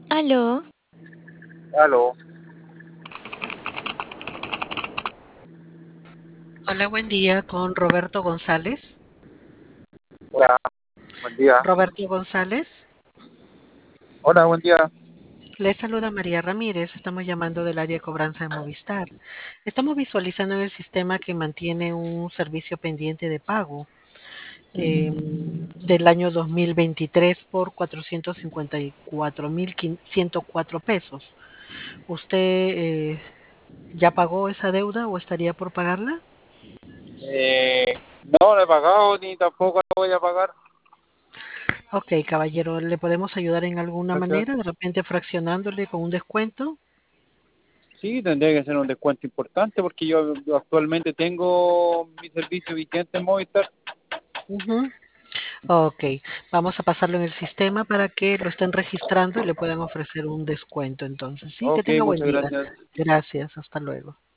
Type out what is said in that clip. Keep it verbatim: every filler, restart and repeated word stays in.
Aló, Aló, Hola, buen día con Roberto González. hola, buen día. Roberto González, Hola, buen día. le saluda María Ramírez. Estamos llamando del área de cobranza de Movistar. Estamos visualizando en el sistema que mantiene un servicio pendiente de pago eh, del año dos mil veintitrés por cuatrocientos cincuenta y cuatro mil ciento cuatro pesos. ¿Usted eh, ya pagó esa deuda o estaría por pagarla? Eh, no, no he pagado ni tampoco la voy a pagar. Ok, caballero, ¿le podemos ayudar en alguna Gracias. manera? De repente fraccionándole con un descuento. Sí, tendría que ser un descuento importante porque yo, yo actualmente tengo mi servicio vigente en Movistar. Ujú. Ok, vamos a pasarlo en el sistema para que lo estén registrando y le puedan ofrecer un descuento entonces. Sí, que Ok, tenga buen muchas día. gracias. Gracias, hasta luego.